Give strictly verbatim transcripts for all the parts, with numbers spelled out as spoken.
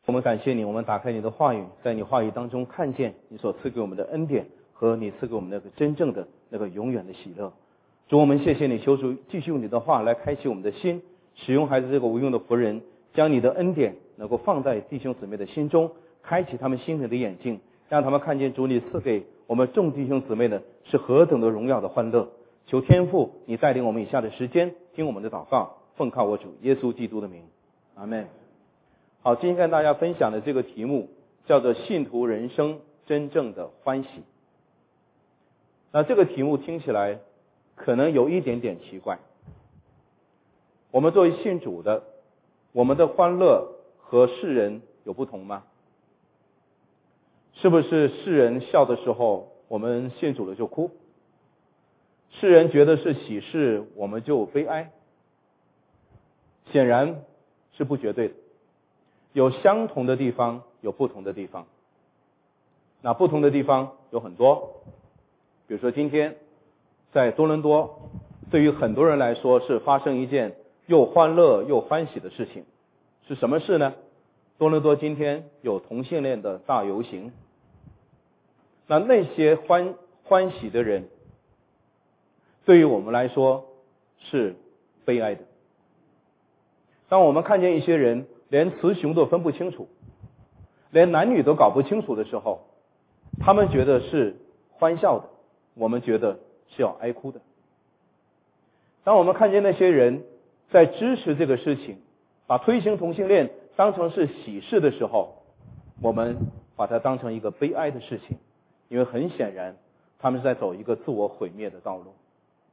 我们感谢你，我们打开你的话语，在你话语当中看见你所赐给我们的恩典和你赐给我们那个真正的那个永远的喜乐。主，我们谢谢你，求主继续用你的话来开启我们的心，使用孩子这个无用的仆人，将你的恩典能够放在弟兄姊妹的心中，开启他们心灵的眼睛，让他们看见主你赐给我们众弟兄姊妹的是何等的荣耀的欢乐。求天父你带领我们以下的时间听我们的祷告，奉靠我主耶稣基督的名，阿们。好，今天跟大家分享的这个题目叫做信徒人生真正的欢喜。那这个题目听起来可能有一点点奇怪。我们作为信主的，我们的欢乐和世人有不同吗？是不是世人笑的时候，我们信主了就哭？世人觉得是喜事，我们就悲哀？显然是不绝对的。有相同的地方，有不同的地方。那不同的地方有很多，比如说今天在多伦多，对于很多人来说是发生一件又欢乐又欢喜的事情。是什么事呢？多伦多今天有同性恋的大游行。那那些欢欢喜的人，对于我们来说是悲哀的。当我们看见一些人连雌雄都分不清楚，连男女都搞不清楚的时候，他们觉得是欢笑的，我们觉得是要哀哭的。当我们看见那些人在支持这个事情，把推行同性恋当成是喜事的时候，我们把它当成一个悲哀的事情，因为很显然他们是在走一个自我毁灭的道路。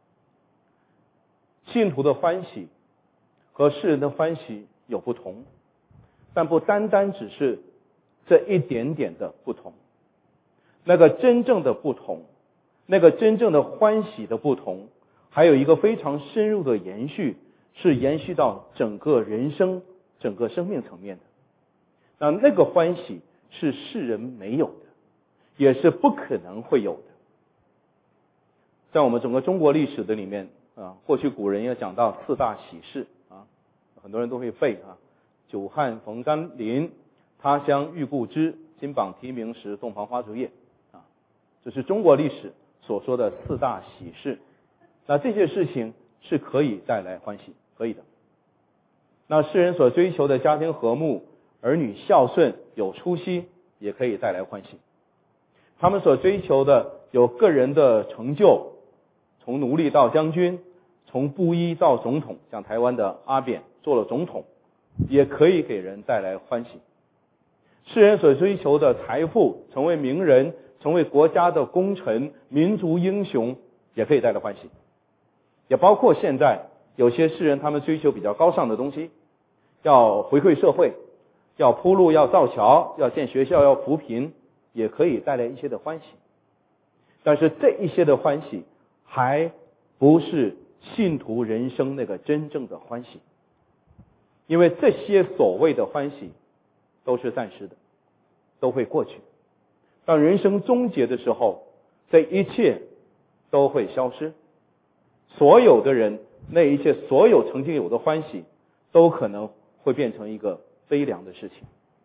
信徒的欢喜和世人的欢喜有不同，但不单单只是这一点点的不同。那个真正的不同，那个真正的欢喜的不同，还有一个非常深入的延续，是延续到整个人生、整个生命层面的。那那个欢喜是世人没有的，也是不可能会有的。在我们整个中国历史的里面啊，过去古人也讲到四大喜事啊，很多人都会背啊。久旱逢甘霖，他乡遇故知，金榜题名时，洞房花烛夜啊，这是中国历史所说的四大喜事。那这些事情是可以带来欢喜，可以的。那世人所追求的家庭和睦、儿女孝顺、有出息，也可以带来欢喜。他们所追求的有个人的成就，从奴隶到将军，从布衣到总统，像台湾的阿扁做了总统，也可以给人带来欢喜。世人所追求的财富，成为名人，成为国家的功臣、民族英雄，也可以带来欢喜。也包括现在有些世人他们追求比较高尚的东西，要回馈社会，要铺路，要造桥，要建学校，要扶贫，也可以带来一些的欢喜。但是这一些的欢喜还不是信徒人生那个真正的欢喜，因为这些所谓的欢喜都是暂时的，都会过去。当人生终结的时候，这一切都会消失。所有的人，那一切所有曾经有的欢喜，都可能会变成一个悲凉的事情。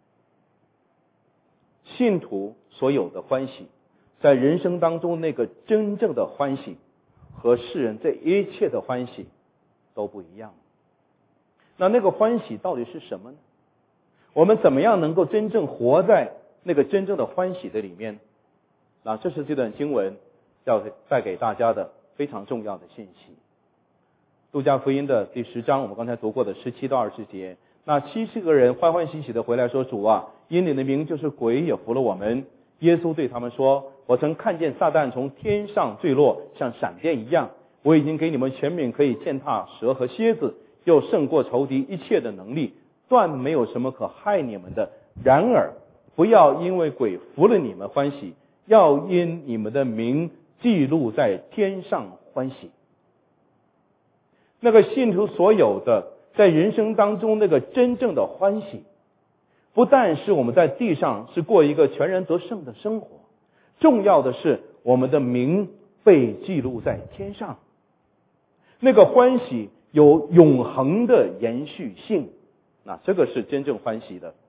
信徒所有的欢喜，在人生当中那个真正的欢喜，和世人这一切的欢喜都不一样。那那个欢喜到底是什么呢？我们怎么样能够真正活在那个真正的欢喜的里面？那这是这段经文要带给大家的非常重要的信息。路加福音的第十章，我们刚才读过的十七到二十节，那七十个人欢欢喜喜的回来说，主啊，因你的名就是鬼也服了我们。耶稣对他们说，我曾看见撒旦从天上坠落，像闪电一样。我已经给你们权柄，可以践踏蛇和蝎子，又胜过仇敌一切的能力，断没有什么可害你们的。然而不要因为鬼服了你们欢喜，要因你们的名记录在天上欢喜。那个信徒所有的在人生当中那个真正的欢喜，不但是我们在地上是过一个全然得胜的生活，重要的是我们的名被记录在天上。那个欢喜有永恒的延续性，那这个是真正欢喜的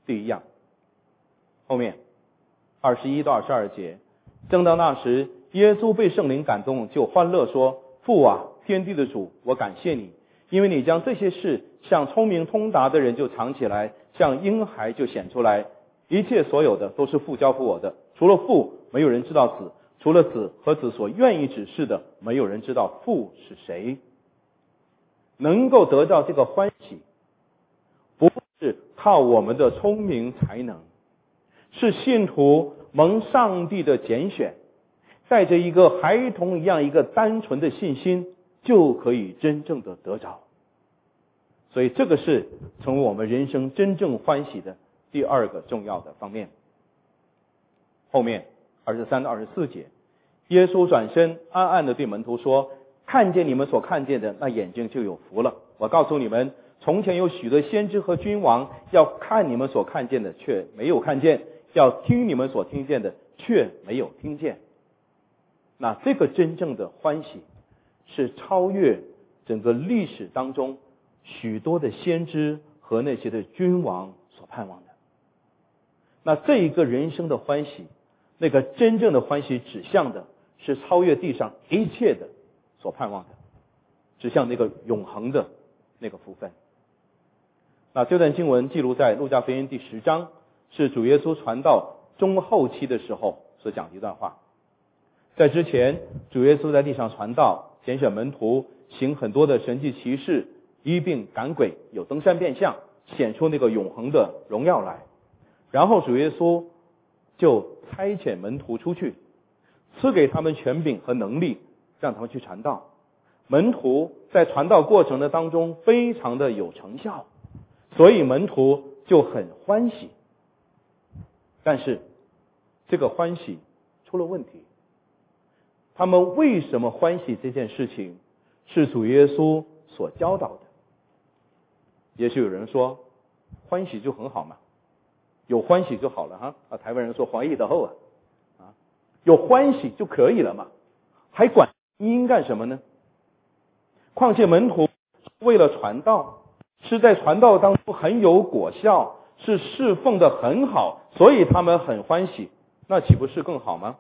第一样。后面二十一到二十二节，正当那时，耶稣被圣灵感动，就欢乐说：父啊，天地的主，我感谢你，因为你将这些事向聪明通达的人就藏起来，向婴孩就显出来。一切所有的都是父交付我的，除了父，没有人知道子；除了子和子所愿意指示的，没有人知道父是谁。能够得到这个欢喜，不是靠我们的聪明才能，是信徒蒙上帝的拣选，带着一个孩童一样一个单纯的信心，就可以真正的得着。所以这个是成为我们人生真正欢喜的第二个重要的方面。后面二十三到二十四节，耶稣转身暗暗的对门徒说：看见你们所看见的，那眼睛就有福了。我告诉你们，从前有许多先知和君王，要看你们所看见的，却没有看见；要听你们所听见的，却没有听见。那这个真正的欢喜，是超越整个历史当中许多的先知和那些的君王所盼望的。那这一个人生的欢喜，那个真正的欢喜指向的是超越地上一切的所盼望的，指向那个永恒的那个福分。那这段经文记录在路加福音第十章，是主耶稣传道中后期的时候所讲的一段话。在之前，主耶稣在地上传道，拣选门徒，行很多的神迹奇事，医病赶鬼，有登山变相，显出那个永恒的荣耀来。然后主耶稣就差遣门徒出去，赐给他们权柄和能力，让他们去传道。门徒在传道过程的当中非常的有成效，所以门徒就很欢喜。但是这个欢喜出了问题。他们为什么欢喜这件事情，是主耶稣所教导的。也许有人说，欢喜就很好嘛，有欢喜就好了哈。啊，台湾人说欢喜的后啊，啊，有欢喜就可以了嘛，还管因干什么呢？况且门徒为了传道，是在传道当中很有果效，是侍奉的很好，所以他们很欢喜，那岂不是更好吗？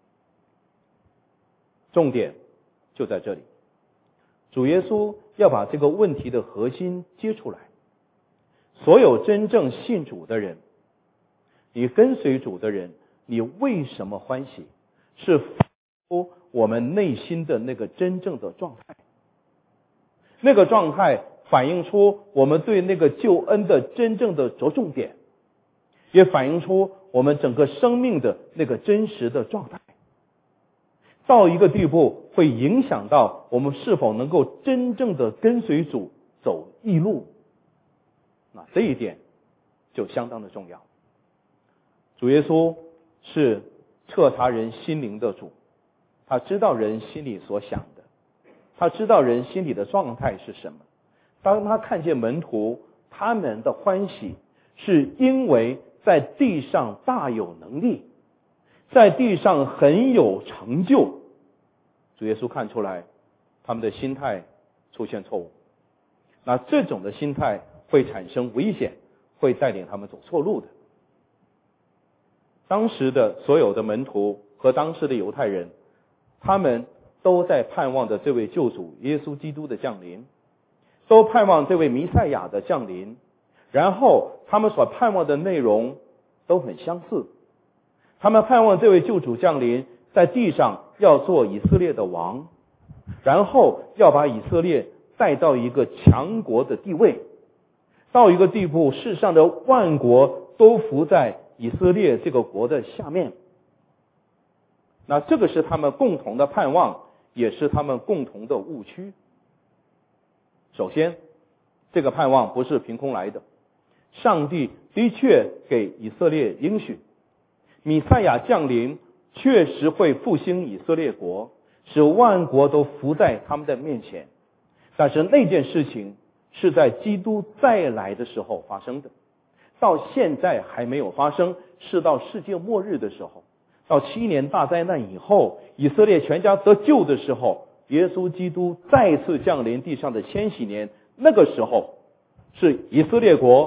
重点就在这里，主耶稣要把这个问题的核心接出来。所有真正信主的人，你跟随主的人，你为什么欢喜？是出我们内心的那个真正的状态。那个状态反映出我们对那个救恩的真正的着重点，也反映出我们整个生命的那个真实的状态。到一个地步，会影响到我们是否能够真正的跟随主走义路。那这一点就相当的重要。主耶稣是彻察人心灵的主，他知道人心里所想的，他知道人心里的状态是什么。当他看见门徒他们的欢喜，是因为在地上大有能力，在地上很有成就，主耶稣看出来他们的心态出现错误。那这种的心态会产生危险，会带领他们走错路的。当时的所有的门徒和当时的犹太人，他们都在盼望着这位救主耶稣基督的降临，都盼望这位弥赛亚的降临，然后他们所盼望的内容都很相似。他们盼望这位救主降临，在地上要做以色列的王，然后要把以色列带到一个强国的地位，到一个地步，世上的万国都服在以色列这个国的下面。那这个是他们共同的盼望，也是他们共同的误区。首先，这个盼望不是凭空来的，上帝的确给以色列应许，弥赛亚降临确实会复兴以色列国，使万国都服在他们的面前。但是那件事情是在基督再来的时候发生的，到现在还没有发生，是到世界末日的时候，到七年大灾难以后，以色列全家得救的时候，耶稣基督再次降临地上的千禧年，那个时候是以色列国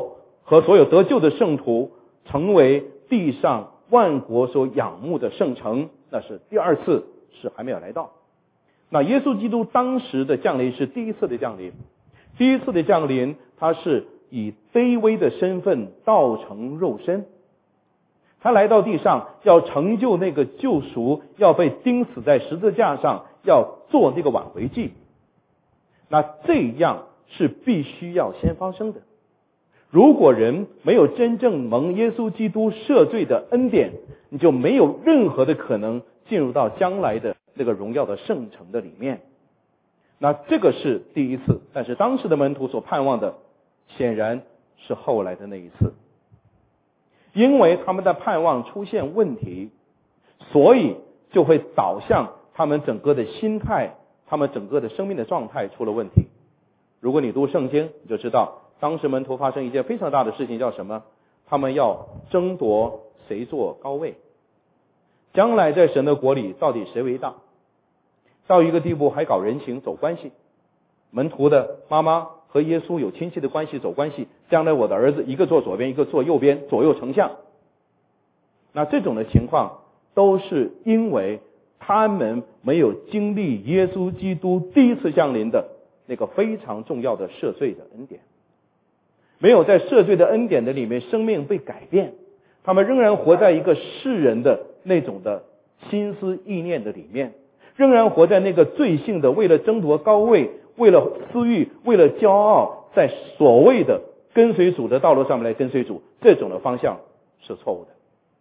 和所有得救的圣徒成为地上万国所仰慕的圣城，那是第二次，是还没有来到。那耶稣基督当时的降临是第一次的降临，第一次的降临，他是以卑微的身份道成肉身，他来到地上要成就那个救赎，要被钉死在十字架上，要做那个挽回祭。那这样是必须要先发生的。如果人没有真正蒙耶稣基督赦罪的恩典，你就没有任何的可能进入到将来的那个荣耀的圣城的里面。那这个是第一次，但是当时的门徒所盼望的显然是后来的那一次。因为他们的盼望出现问题，所以就会导向他们整个的心态，他们整个的生命的状态出了问题。如果你读圣经，你就知道当时门徒发生一件非常大的事情，叫什么？他们要争夺谁做高位，将来在神的国里到底谁为大，到一个地步还搞人情走关系。门徒的妈妈和耶稣有亲戚的关系走关系，将来我的儿子一个坐左边一个坐右边，左右丞相。那这种的情况都是因为他们没有经历耶稣基督第一次降临的那个非常重要的赦罪的恩典，没有在赦罪的恩典的里面生命被改变，他们仍然活在一个世人的那种的心思意念的里面，仍然活在那个罪性的为了争夺高位，为了私欲，为了骄傲，在所谓的跟随主的道路上面来跟随主，这种的方向是错误的。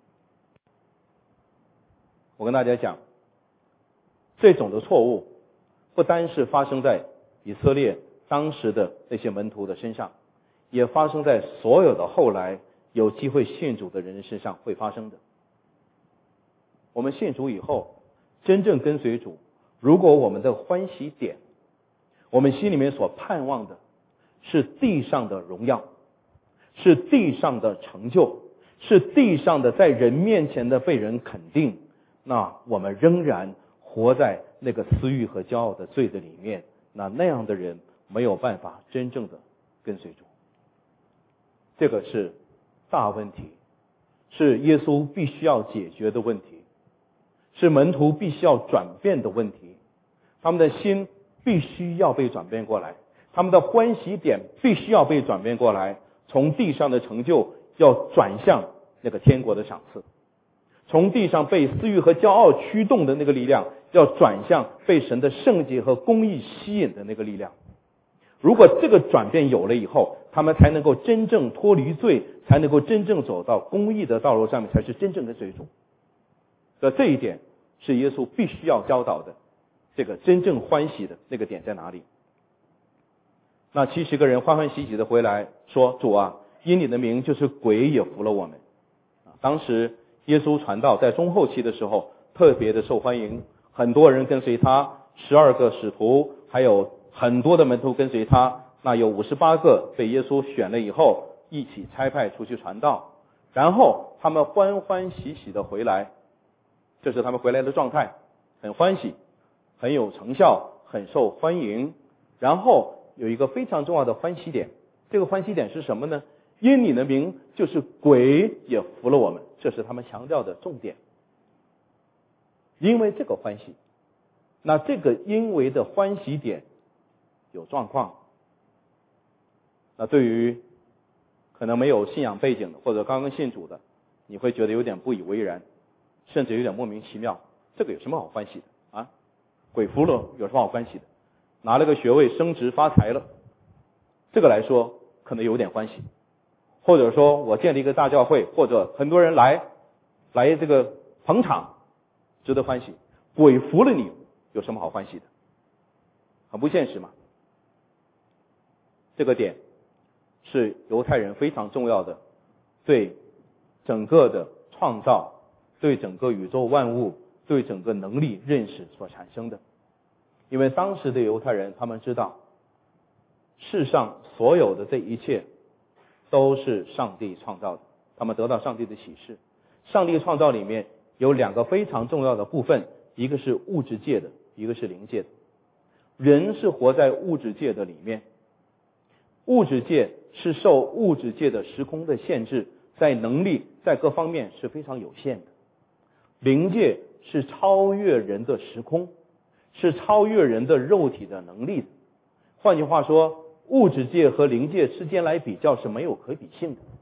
我跟大家讲，这种的错误不单是发生在以色列当时的那些门徒的身上，也发生在所有的后来有机会信主的人身上会发生的。我们信主以后真正跟随主，如果我们的欢喜点，我们心里面所盼望的是地上的荣耀，是地上的成就，是地上的在人面前的被人肯定，那我们仍然活在那个私欲和骄傲的罪的里面，那那样的人没有办法真正的跟随主。这个是大问题，是耶稣必须要解决的问题，是门徒必须要转变的问题。他们的心必须要被转变过来，他们的欢喜点必须要被转变过来，从地上的成就要转向那个天国的赏赐，从地上被私欲和骄傲驱动的那个力量，要转向被神的圣洁和公义吸引的那个力量。如果这个转变有了以后，他们才能够真正脱离罪，才能够真正走到公义的道路上面，才是真正跟随主。所以这一点是耶稣必须要教导的，这个真正欢喜的那个点在哪里？那七十个人欢欢喜喜的回来说，主啊，因你的名就是鬼也服了我们。当时耶稣传道在中后期的时候特别的受欢迎，很多人跟随他，十二个使徒，还有很多的门徒跟随他，那有五十八个被耶稣选了以后一起差派出去传道，然后他们欢欢喜喜的回来，这是他们回来的状态，很欢喜，很有成效，很受欢迎。然后有一个非常重要的欢喜点，这个欢喜点是什么呢？因你的名就是鬼也服了我们，这是他们强调的重点。因为这个欢喜，那这个因为的欢喜点有状况，那对于可能没有信仰背景的或者刚刚信主的，你会觉得有点不以为然，甚至有点莫名其妙，这个有什么好欢喜的啊？鬼服了有什么好欢喜的？拿了个学位升职发财了，这个来说可能有点欢喜。或者说我建立一个大教会，或者很多人来来这个捧场，值得欢喜。鬼服了你有什么好欢喜的？很不现实嘛。这个点是犹太人非常重要的，对整个的创造，对整个宇宙万物，对整个能力认识所产生的。因为当时的犹太人他们知道，世上所有的这一切都是上帝创造的，他们得到上帝的启示。上帝创造里面有两个非常重要的部分，一个是物质界的，一个是灵界的。人是活在物质界的里面， 物质界是受物质界的时空的限制，在能力在各方面是非常有限的。灵界是超越人的时空，是超越人的肉体的能力的。换句话说，物质界和灵界之间来比较是没有可比性的。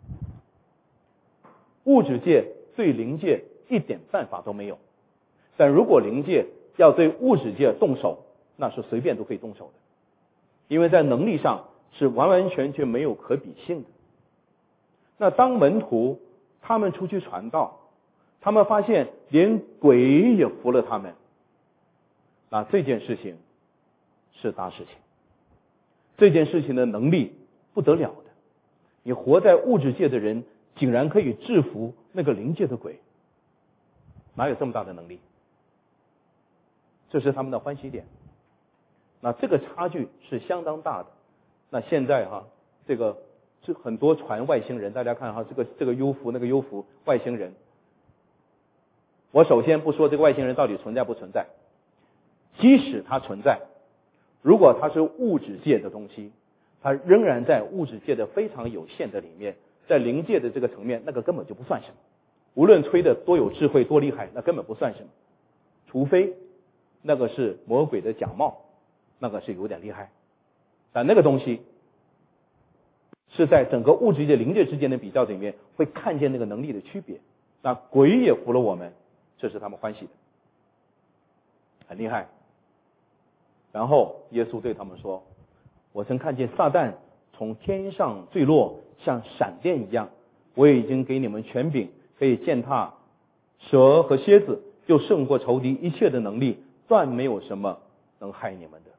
物质界对灵界一点办法都没有，但如果灵界要对物质界动手，那是随便都可以动手的，因为在能力上是完完全全没有可比性的。那当门徒他们出去传道，他们发现连鬼也服了他们，那这件事情是大事情，这件事情的能力不得了的。你活在物质界的人竟然可以制服那个灵界的鬼，哪有这么大的能力？这是他们的欢喜点。那这个差距是相当大的。那现在哈、啊，这个这很多传外星人，大家看哈、啊，这个这个幽浮那个幽浮外星人。我首先不说这个外星人到底存在不存在，即使它存在，如果它是物质界的东西，它仍然在物质界的非常有限的里面，在灵界的这个层面，那个根本就不算什么。无论吹的多有智慧多厉害，那根本不算什么，除非那个是魔鬼的假冒，那个是有点厉害。但那个东西是在整个物质界灵界之间的比较里面会看见那个能力的区别。那鬼也服了我们，这是他们欢喜的，很厉害。然后耶稣对他们说，我曾看见撒旦从天上坠落，像闪电一样，我也已经给你们权柄，可以践踏蛇和蝎子，又胜过仇敌一切的能力，断没有什么能害你们的。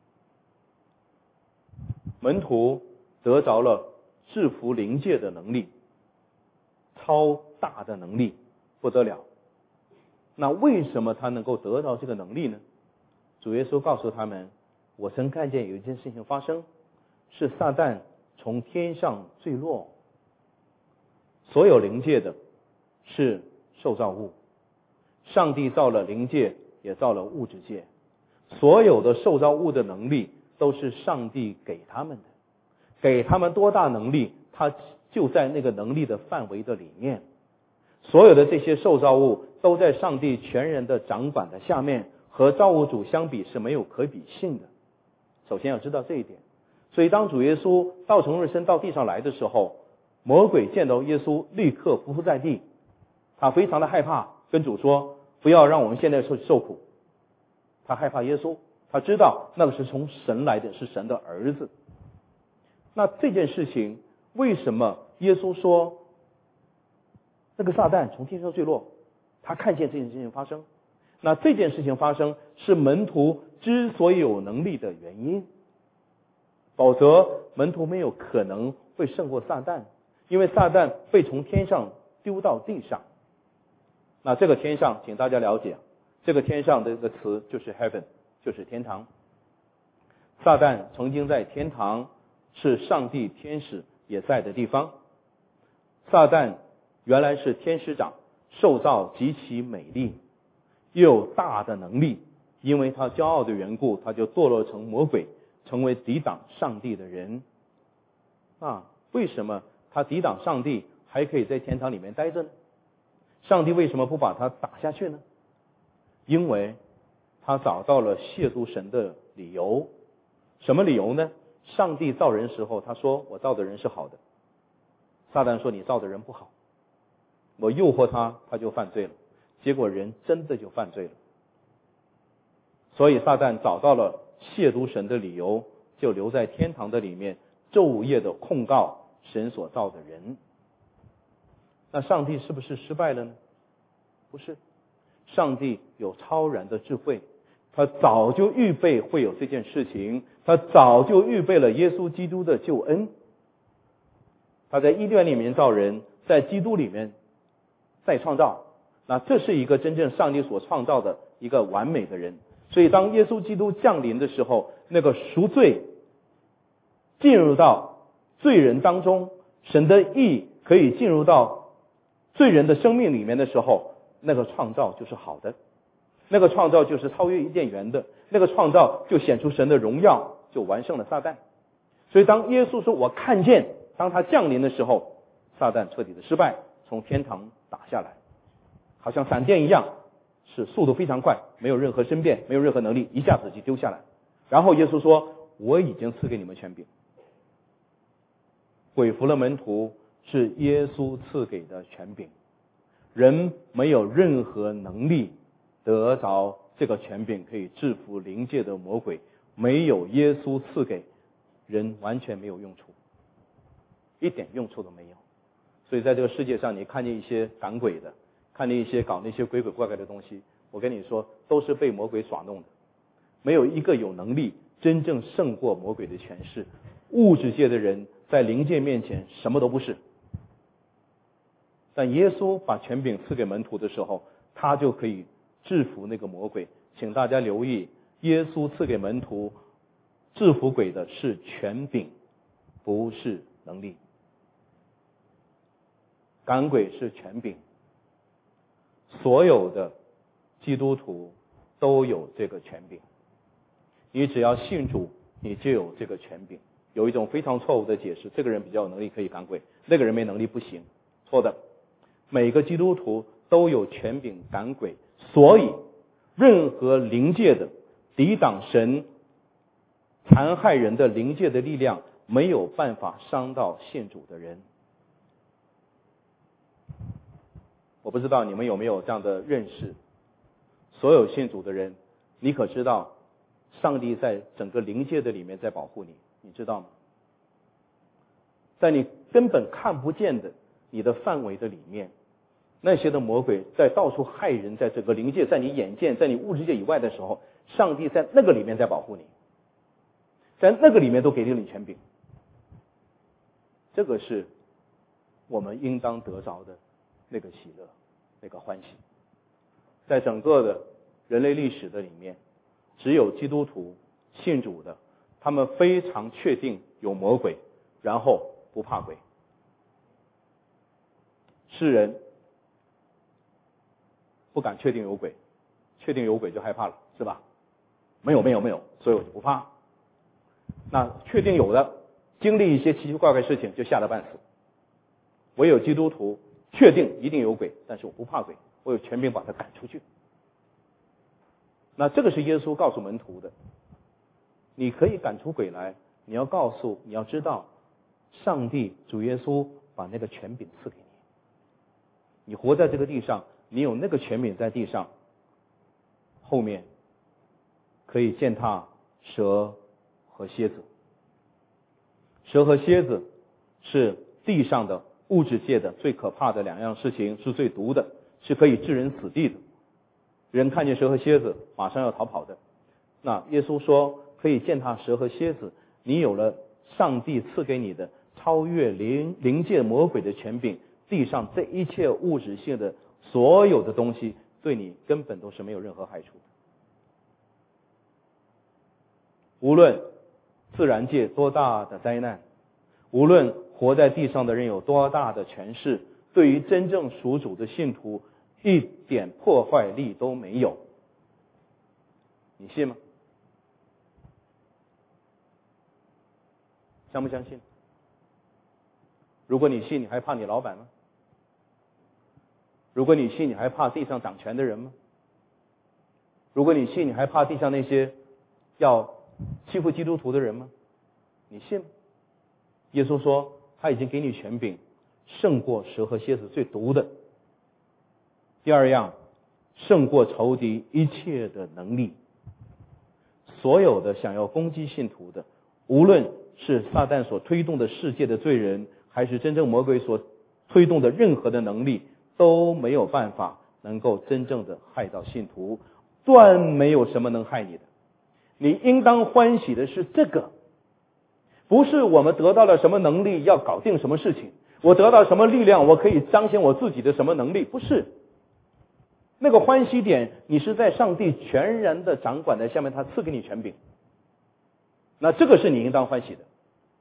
门徒得着了制服灵界的能力，超大的能力，不得了。那为什么他能够得到这个能力呢？主耶稣告诉他们，我曾看见有一件事情发生，是撒旦从天上坠落。所有灵界的是受造物，上帝造了灵界，也造了物质界，所有的受造物的能力都是上帝给他们的，给他们多大能力，他就在那个能力的范围的里面。所有的这些受造物都在上帝全然的掌管的下面，和造物主相比是没有可比性的。首先要知道这一点。所以当主耶稣道成肉身到地上来的时候，魔鬼见到耶稣立刻匍匐在地，他非常的害怕，跟主说，不要让我们现在受受苦。他害怕耶稣，他知道那个是从神来的，是神的儿子。那这件事情为什么耶稣说那个撒旦从天上坠落，他看见这件事情发生？那这件事情发生是门徒之所以有能力的原因，否则门徒没有可能会胜过撒旦，因为撒旦被从天上丢到地上。那这个天上请大家了解，这个天上的这个词就是 heaven， 就是天堂。撒旦曾经在天堂，是上帝天使也在的地方。撒旦原来是天使长，受造极其美丽，又有大的能力，因为他骄傲的缘故，他就堕落成魔鬼，成为抵挡上帝的人。啊，为什么他抵挡上帝还可以在天堂里面待着呢？上帝为什么不把他打下去呢？因为他找到了亵渎神的理由。什么理由呢？上帝造人时候，他说我造的人是好的。撒旦说你造的人不好，我诱惑他，他就犯罪了。结果人真的就犯罪了。所以撒旦找到了亵渎神的理由，就留在天堂的里面，昼夜的控告神所造的人。那上帝是不是失败了呢？不是，上帝有超然的智慧，他早就预备会有这件事情，他早就预备了耶稣基督的救恩。他在伊甸里面造人，在基督里面再创造，那这是一个真正上帝所创造的一个完美的人。所以当耶稣基督降临的时候，那个赎罪进入到罪人当中，神的义可以进入到罪人的生命里面的时候，那个创造就是好的，那个创造就是超越伊甸园的，那个创造就显出神的荣耀，就完胜了撒旦。 所以当耶稣说我看见，当他降临的时候，撒旦彻底的失败，从天堂打下来，好像闪电一样，是速度非常快，没有任何申辩，没有任何能力，一下子就丢下来。然后耶稣说我已经赐给你们权柄。鬼服了门徒是耶稣赐给的权柄，人没有任何能力得着这个权柄可以制服灵界的魔鬼，没有耶稣赐给，人完全没有用处，一点用处都没有。所以在这个世界上，你看见一些赶鬼的，看见一些搞那些鬼鬼怪怪的东西，我跟你说都是被魔鬼耍弄的，没有一个有能力真正胜过魔鬼的权势。物质界的人在灵界面前什么都不是，但耶稣把权柄赐给门徒的时候，他就可以制服那个魔鬼。请大家留意，耶稣赐给门徒制服鬼的是权柄，不是能力。赶鬼是权柄，所有的基督徒都有这个权柄，你只要信主，你就有这个权柄。有一种非常错误的解释，这个人比较有能力可以赶鬼，那个人没能力不行。错的，每个基督徒都有权柄赶鬼，所以任何灵界的抵挡神残害人的灵界的力量没有办法伤到信主的人。我不知道你们有没有这样的认识，所有信主的人，你可知道上帝在整个灵界的里面在保护你，你知道吗？在你根本看不见的你的范围的里面，那些的魔鬼在到处害人，在整个灵界，在你眼见，在你物质界以外的时候，上帝在那个里面在保护你，在那个里面都给了你权柄。这个是我们应当得着的那个喜乐，那个欢喜。在整个的人类历史的里面，只有基督徒信主的，他们非常确定有魔鬼，然后不怕鬼。世人不敢确定有鬼，确定有鬼就害怕了，是吧？没有没有没有，所以我就不怕。那确定有的，经历一些奇奇怪怪事情就吓得半死。唯有基督徒确定一定有鬼，但是我不怕鬼，我有权柄把他赶出去。那这个是耶稣告诉门徒的，你可以赶出鬼来，你要告诉，你要知道，上帝主耶稣把那个权柄赐给你。你活在这个地上，你有那个权柄在地上，后面可以践踏蛇和蝎子。蛇和蝎子是地上的物质界的最可怕的两样事情，是最毒的，是可以致人死地的。人看见蛇和蝎子马上要逃跑的。那耶稣说可以践踏蛇和蝎子，你有了上帝赐给你的超越灵灵界魔鬼的权柄，地上这一切物质性的所有的东西对你根本都是没有任何害处的。无论自然界多大的灾难，无论活在地上的人有多大的权势，对于真正属主的信徒一点破坏力都没有。你信吗？相不相信？如果你信，你还怕你老板吗？如果你信，你还怕地上掌权的人吗？如果你信，你还怕地上那些要欺负基督徒的人吗？你信吗？耶稣说他已经给你权柄，胜过蛇和蝎子最毒的。第二样，胜过仇敌一切的能力。所有的想要攻击信徒的，无论是撒旦所推动的世界的罪人，还是真正魔鬼所推动的任何的能力，都没有办法能够真正的害到信徒，断没有什么能害你的。你应当欢喜的是这个，不是我们得到了什么能力要搞定什么事情，我得到什么力量我可以彰显我自己的什么能力，不是。那个欢喜点，你是在上帝全然的掌管的下面，他赐给你权柄，那这个是你应当欢喜的。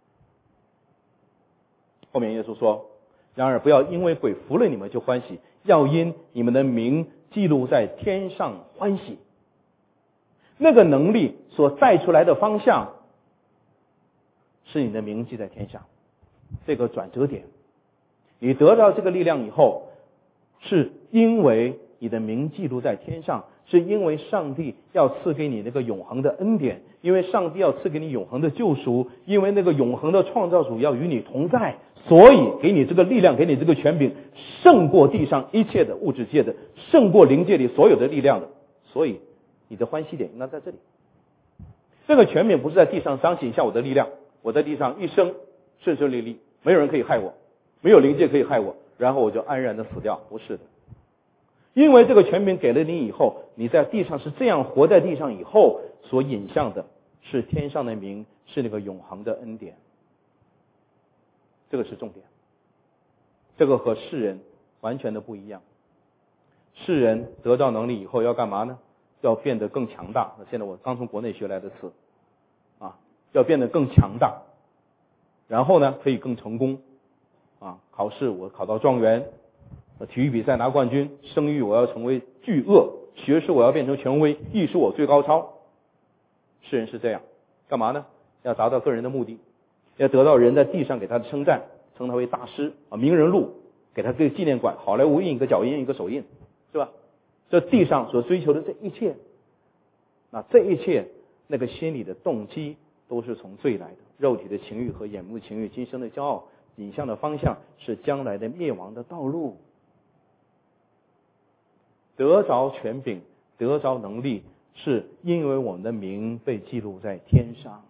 后面耶稣说，然而不要因为鬼服了你们就欢喜，要因你们的名记录在天上欢喜。那个能力所带出来的方向是你的名记在天上。这个转折点，你得到这个力量以后，是因为你的名记录在天上，是因为上帝要赐给你那个永恒的恩典，因为上帝要赐给你永恒的救赎，因为那个永恒的创造主要与你同在，所以给你这个力量，给你这个权柄，胜过地上一切的物质界的，胜过灵界里所有的力量的。所以你的欢喜点应该在这里。这个权柄不是在地上彰显一下我的力量，我在地上一生顺顺利利，没有人可以害我，没有灵界可以害我，然后我就安然的死掉。不是的，因为这个权柄给了你以后，你在地上是这样活在地上以后，所引向的是天上的名，是那个永恒的恩典。这个是重点，这个和世人完全的不一样。世人得到能力以后要干嘛呢？要变得更强大。那现在我刚从国内学来的词啊，要变得更强大，然后呢可以更成功啊。考试我考到状元，体育比赛拿冠军，生育我要成为巨鳄，学识我要变成权威，艺术我最高超。世人是这样，干嘛呢？要达到个人的目的，要得到人在地上给他的称赞，称他为大师啊，名人录给他个纪念馆，好莱坞印一个脚印一个手印，是吧？这地上所追求的这一切，那这一切那个心理的动机都是从罪来的，肉体的情欲和眼目的情欲，今生的骄傲，引向的方向是将来的灭亡的道路。得着权柄，得着能力，是因为我们的名被记录在天上。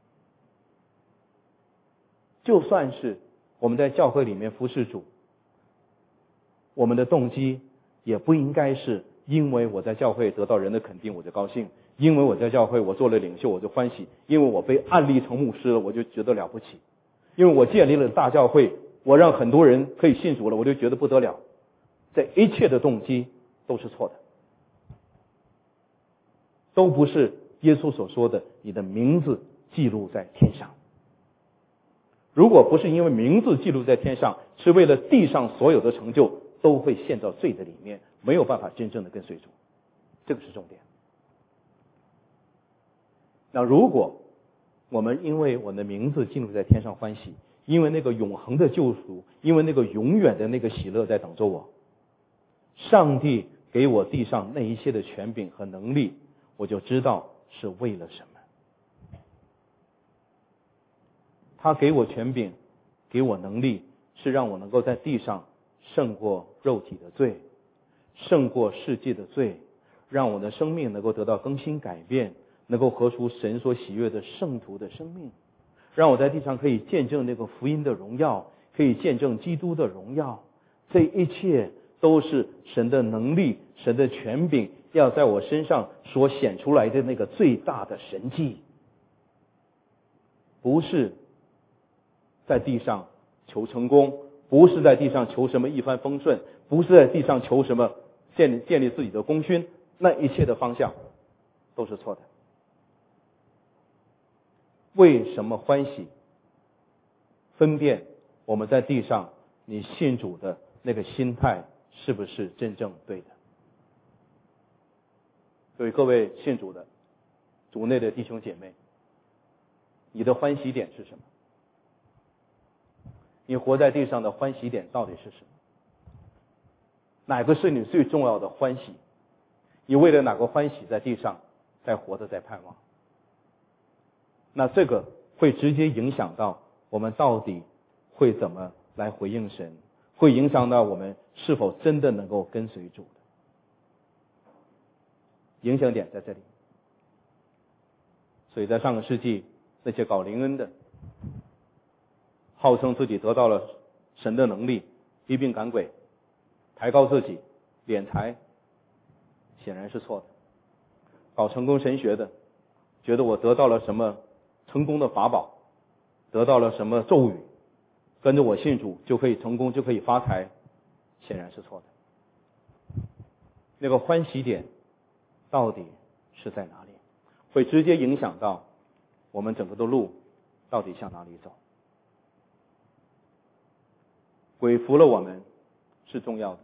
就算是我们在教会里面服侍主，我们的动机也不应该是因为我在教会得到人的肯定我就高兴，因为我在教会我做了领袖我就欢喜，因为我被按立成牧师了我就觉得了不起，因为我建立了大教会，我让很多人可以信主了我就觉得不得了。这一切的动机都是错的，都不是耶稣所说的你的名字记录在天上。如果不是因为名字记录在天上，是为了地上所有的成就都会陷到罪的里面，没有办法真正的跟随主，这个是重点。那如果我们因为我的名字记录在天上欢喜，因为那个永恒的救赎，因为那个永远的那个喜乐在等着我，上帝给我地上那一切的权柄和能力，我就知道是为了什么。他给我权柄，给我能力，是让我能够在地上胜过肉体的罪，胜过世界的罪，让我的生命能够得到更新改变，能够活出神所喜悦的圣徒的生命，让我在地上可以见证那个福音的荣耀，可以见证基督的荣耀。这一切都是神的能力，神的权柄要在我身上所显出来的那个最大的神迹，不是在地上求成功，不是在地上求什么一帆风顺，不是在地上求什么建立建立自己的功勋，那一切的方向都是错的。为什么欢喜？分辨我们在地上你信主的那个心态是不是真正对的。所以各位信主的主内的弟兄姐妹，你的欢喜点是什么？你活在地上的欢喜点到底是什么？哪个是你最重要的欢喜？你为了哪个欢喜在地上在活着在盼望？那这个会直接影响到我们到底会怎么来回应神，会影响到我们是否真的能够跟随主的。影响点在这里。所以在上个世纪，那些搞灵恩的号称自己得到了神的能力，一并赶鬼，抬高自己，敛财，显然是错的。搞成功神学的，觉得我得到了什么成功的法宝，得到了什么咒语，跟着我信主就可以成功，就可以发财，显然是错的。那个欢喜点到底是在哪里，会直接影响到我们整个的路到底向哪里走。鬼服了我们是重要的，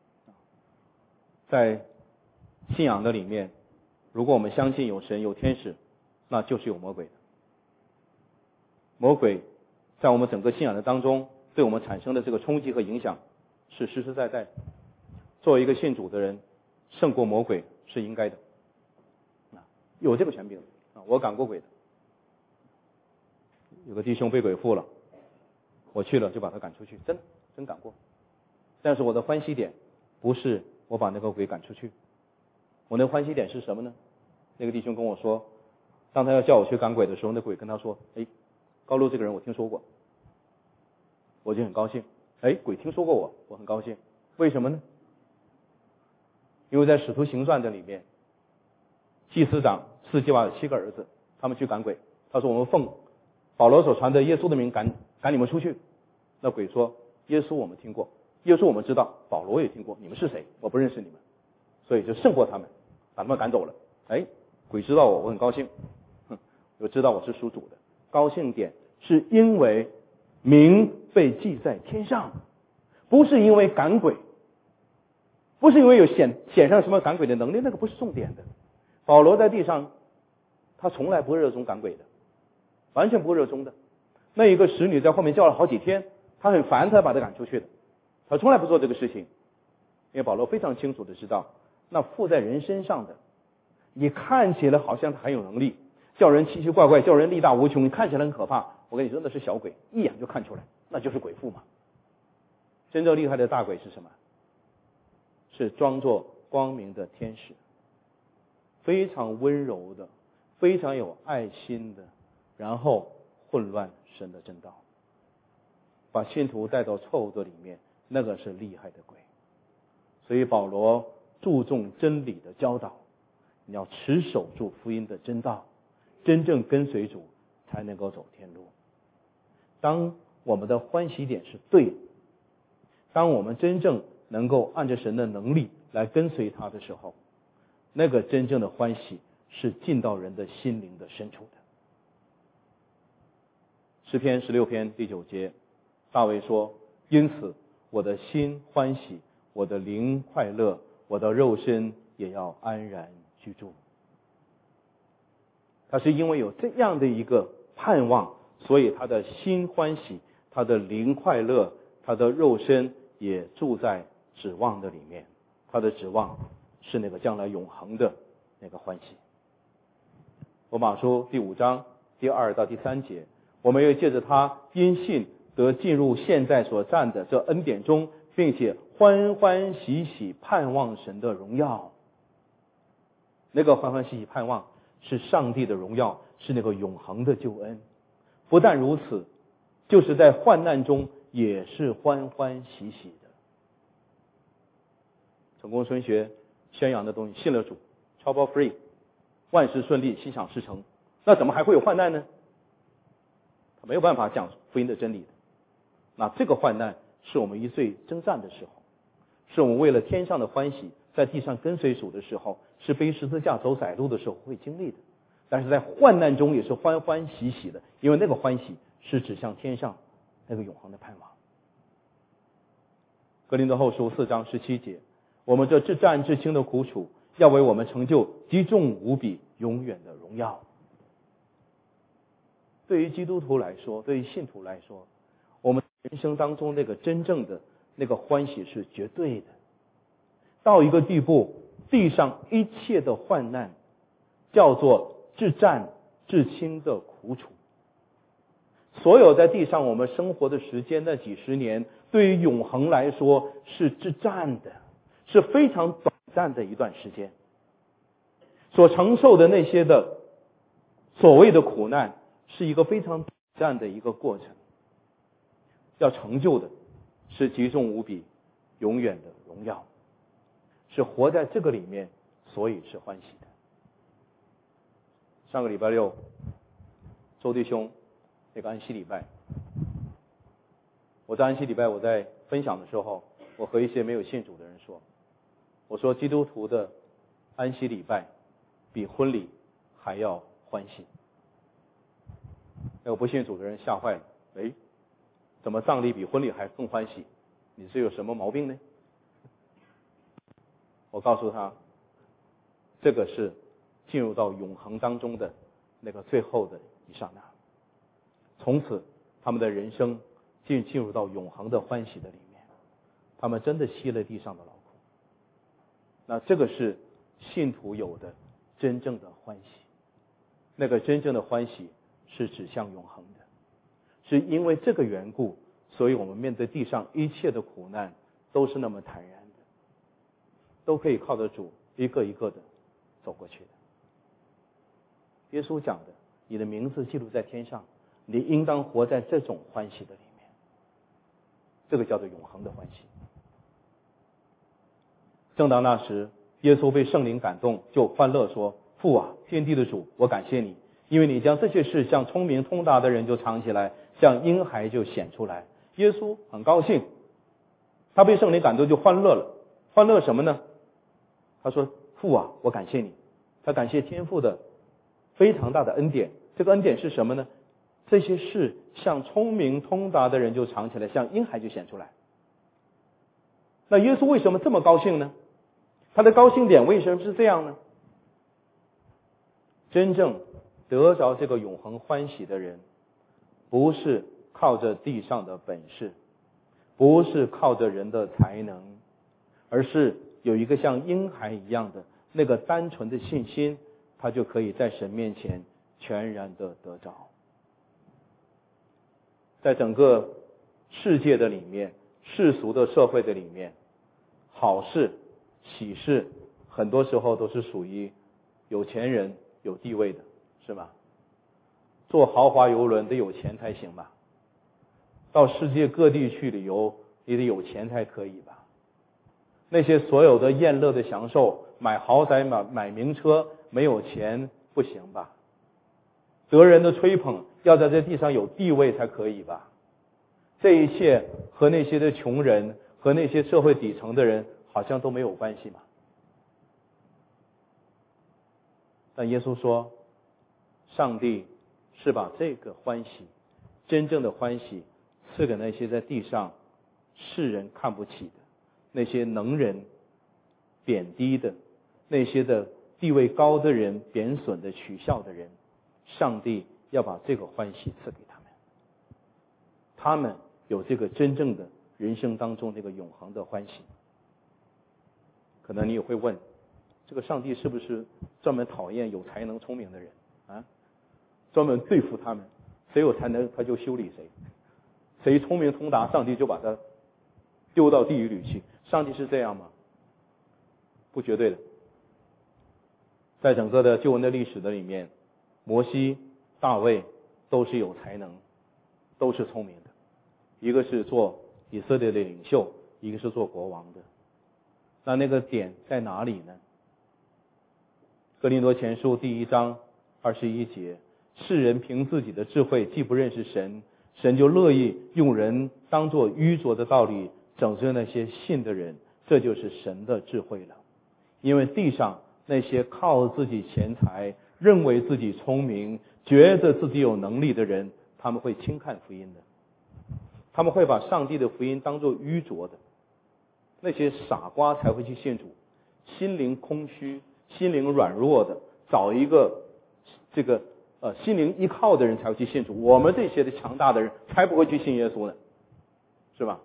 在信仰的里面，如果我们相信有神有天使，那就是有魔鬼的。 魔鬼在我们整个信仰的当中对我们产生的这个冲击和影响是实实在在。作为一个信主的人，胜过魔鬼是应该的，有这个权柄啊，我赶过鬼的。有个弟兄被鬼附了，我去了就把他赶出去，真的真赶过。但是我的欢喜点不是我把那个鬼赶出去，我那欢喜点是什么呢？那个弟兄跟我说，当他要叫我去赶鬼的时候，那鬼跟他说：“哎，高路这个人我听说过。”我就很高兴，哎，鬼听说过我，我很高兴。为什么呢？因为在使徒行传的里面，祭司长斯基瓦有七个儿子，他们去赶鬼，他说：“我们奉保罗所传的耶稣的名赶赶你们出去。”那鬼说：“耶稣我们听过，耶稣我们知道，保罗也听过，你们是谁？我不认识你们。”所以就胜过他们，把他们赶走了。哎，鬼知道我，我很高兴，哼，我知道我是属主的。高兴点是因为名被记在天上，不是因为赶鬼，不是因为有显显上什么赶鬼的能力，那个不是重点的。保罗在地上，他从来不热衷赶鬼的，完全不热衷的。那一个使女在后面叫了好几天，他很烦，他把他赶出去的，他从来不做这个事情。因为保罗非常清楚的知道，那附在人身上的，你看起来好像他很有能力，叫人奇奇怪怪，叫人力大无穷，你看起来很可怕。我跟你说，那是小鬼，一眼就看出来，那就是鬼附嘛。真正厉害的大鬼是什么？是装作光明的天使，非常温柔的，非常有爱心的，然后混乱神的真道，把信徒带到错误的里面，那个是厉害的鬼。所以保罗注重真理的教导，你要持守住福音的真道，真正跟随主才能够走天路。当我们的欢喜点是对的，当我们真正能够按着神的能力来跟随他的时候，那个真正的欢喜是进到人的心灵的深处的。诗篇十六篇第九节，大卫说：“因此我的心欢喜，我的灵快乐，我的肉身也要安然居住。”他是因为有这样的一个盼望，所以他的心欢喜，他的灵快乐，他的肉身也住在指望的里面。他的指望是那个将来永恒的那个欢喜。罗马书第五章第二到第三节，我们又借着他因信得进入现在所站的这恩典中，并且欢欢喜喜盼望神的荣耀。那个欢欢喜喜盼望是上帝的荣耀，是那个永恒的救恩。不但如此，就是在患难中也是欢欢喜喜的。成功神学宣扬的东西，信了主 trouble free， 万事顺利，心想事成，那怎么还会有患难呢？他没有办法讲福音的真理的。那这个患难是我们一最征战的时候，是我们为了天上的欢喜在地上跟随主的时候，是背十字架走窄路的时候会经历的。但是在患难中也是欢欢喜喜的，因为那个欢喜是指向天上那个永恒的盼望。哥林多后书四章十七节，我们这至战至轻的苦楚，要为我们成就极重无比永远的荣耀。对于基督徒来说，对于信徒来说，我们人生当中那个真正的那个欢喜是绝对的，到一个地步，地上一切的患难叫做至战至轻的苦楚。所有在地上我们生活的时间那几十年，对于永恒来说是至战的，是非常短暂的一段时间。所承受的那些的所谓的苦难，是一个非常短暂的一个过程，要成就的是极重无比永远的荣耀，是活在这个里面，所以是欢喜的。上个礼拜六，周弟兄那个安息礼拜，我在安息礼拜我在分享的时候，我和一些没有信主的人说，我说基督徒的安息礼拜比婚礼还要欢喜。那个不信主的人吓坏了，哎，怎么葬礼比婚礼还更欢喜？你是有什么毛病呢？我告诉他，这个是进入到永恒当中的那个最后的一刹那。 从此他们的人生进进入到永恒的欢喜的里面，他们真的息了地上的劳苦。那这个是信徒有的真正的欢喜，那个真正的欢喜是指向永恒的，是因为这个缘故，所以我们面对地上一切的苦难都是那么坦然的，都可以靠着主一个一个的走过去的。耶稣讲的，你的名字记录在天上，你应当活在这种欢喜的里面，这个叫做永恒的欢喜。正当那时，耶稣被圣灵感动，就欢乐说：父啊，天地的主，我感谢你，因为你将这些事向聪明通达的人就藏起来，向婴孩就显出来。耶稣很高兴，他被圣灵感动就欢乐了。欢乐什么呢？他说：父啊，我感谢你。他感谢天父的非常大的恩典。这个恩典是什么呢？这些事向聪明通达的人就藏起来，向婴孩就显出来。那耶稣为什么这么高兴呢？他的高兴点为什么是这样呢？真正得着这个永恒欢喜的人，不是靠着地上的本事，不是靠着人的才能，而是有一个像婴孩一样的那个单纯的信心，他就可以在神面前全然的得着。在整个世界的里面，世俗的社会的里面，好事喜事很多时候都是属于有钱人有地位的，是吧？坐豪华游轮得有钱才行吧，到世界各地去旅游也得有钱才可以吧。那些所有的宴乐的享受，买豪宅买买名车，没有钱不行吧。得人的吹捧，要在这地上有地位才可以吧。这一切和那些的穷人和那些社会底层的人好像都没有关系嘛。但耶稣说，上帝是把这个欢喜，真正的欢喜赐给那些在地上世人看不起的，那些能人贬低的，那些的地位高的人贬损的取笑的人，上帝要把这个欢喜赐给他们，他们有这个真正的人生当中这个永恒的欢喜。可能你也会问，这个上帝是不是专门讨厌有才能聪明的人啊？专门对付他们，谁有才能他就修理谁，谁聪明通达上帝就把他丢到地狱里去。上帝是这样吗？不绝对的。在整个的救恩的历史的里面，摩西、大卫都是有才能，都是聪明的，一个是做以色列的领袖，一个是做国王的。那那个点在哪里呢？哥林多前书第一章二十一节，世人凭自己的智慧既不认识神，神就乐意用人当作愚拙的道理拯救那些信的人，这就是神的智慧了。因为地上那些靠自己钱财，认为自己聪明，觉得自己有能力的人，他们会轻看福音的，他们会把上帝的福音当作愚拙的。那些傻瓜才会去信主，心灵空虚、心灵软弱的，找一个这个呃心灵依靠的人才会去信主。我们这些的强大的人才不会去信耶稣呢，是吧？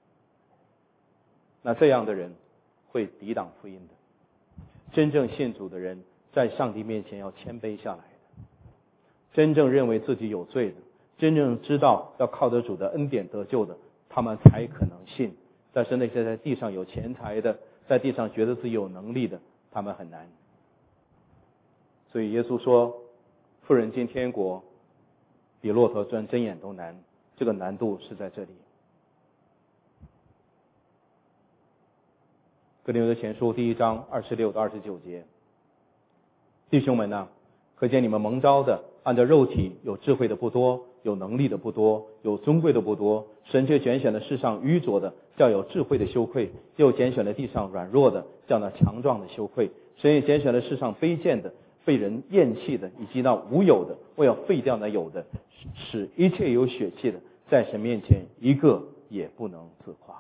那这样的人会抵挡福音的。真正信主的人，在上帝面前要谦卑下来的，真正认为自己有罪的，真正知道要靠着主的恩典得救的，他们才可能信。但是那些在地上有钱财的，在地上觉得自己有能力的，他们很难。所以耶稣说，富人进天国比骆驼钻针眼都难，这个难度是在这里。哥林多前书第一章二十六到二十九节，弟兄们啊，可见你们蒙召的，按照肉体有智慧的不多，有能力的不多，有尊贵的不多，神却拣选了世上愚拙的，叫有智慧的羞愧；又拣选了地上软弱的，叫那强壮的羞愧。神也拣选了世上卑贱的，被人厌弃的，以及那无有的，为要废掉那有的，使一切有血气的，在神面前一个也不能自夸。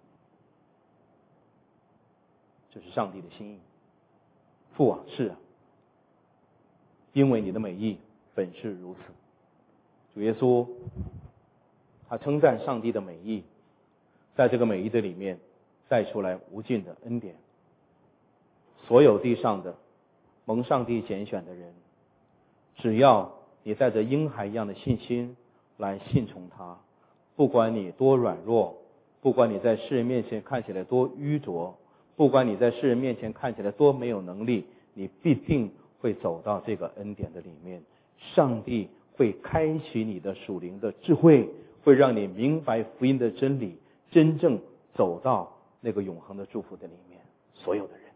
这是上帝的心意。父啊，是啊，因为你的美意本是如此。 主耶稣他称赞上帝的美意，在这个美意的里面带出来无尽的恩典。所有地上的蒙上帝拣选的人，只要你带着婴孩一样的信心来信从他，不管你多软弱，不管你在世人面前看起来多愚拙，不管你在世人面前看起来多没有能力，你必定会走到这个恩典的里面。上帝会开启你的属灵的智慧，会让你明白福音的真理，真正走到那个永恒的祝福的里面。所有的人，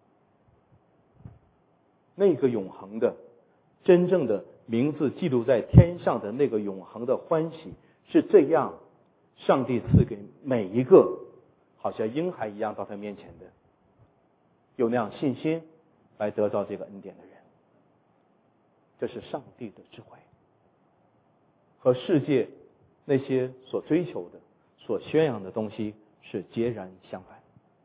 那个永恒的真正的名字记录在天上的那个永恒的欢喜，是这样上帝赐给每一个好像婴孩一样到他面前的有那样信心来得到这个恩典的人。这是上帝的智慧，和世界那些所追求的所宣扬的东西是截然相反。